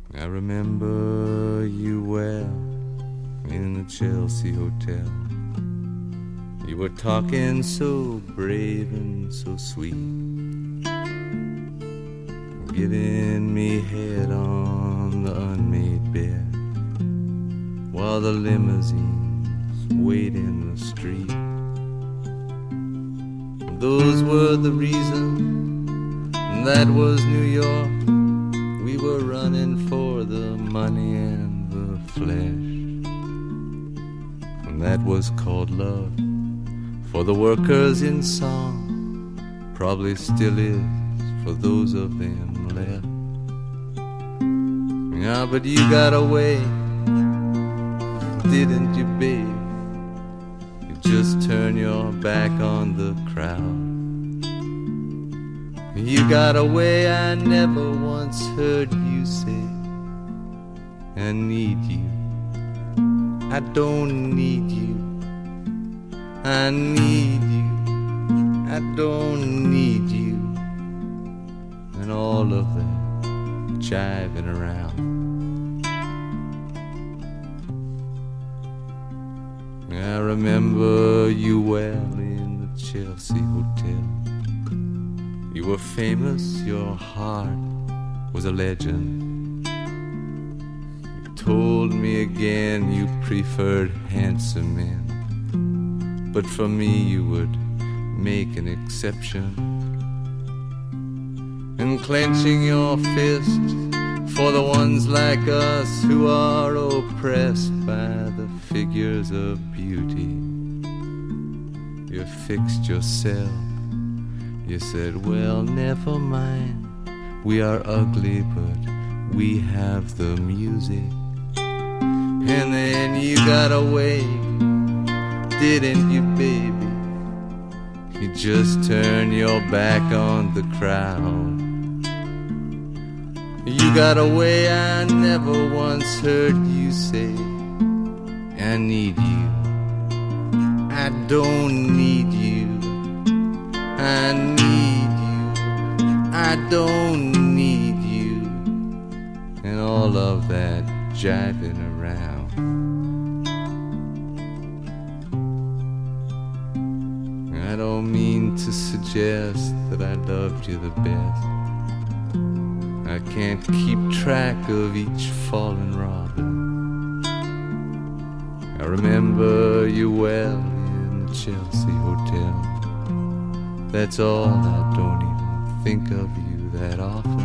I remember you well in the Chelsea Hotel. You were talking so brave and so sweet, giving me head on the unmade bed, while the limousines wait in the street. Those were the reasons, that was New York. We were running for the money and the flesh, and that was called love for the workers in song, probably still is for those of them left. Yeah, but you got away, didn't you, babe? You just turned your back on the crowd. You got away, I never once heard you say, I need you, I don't need you, I need you, I don't need you, and all of that jiving around. I remember you well in the Chelsea Hotel. You were famous, your heart was a legend. You told me again you preferred handsome men, but for me you would make an exception. And clenching your fist for the ones like us who are oppressed by the figures of beauty, you fixed yourself. You said, well, never mind, we are ugly, but we have the music. And then you got away, didn't you, baby? You just turned your back on the crowd. You got away, I never once heard you say, I need you, I don't need you, I need you, I don't need you, and all of that jiving around. I don't mean to suggest that I loved you the best. I can't keep track of each fallen robin. I remember you well in the Chelsea Hotel. That's all, I don't even think of you that often.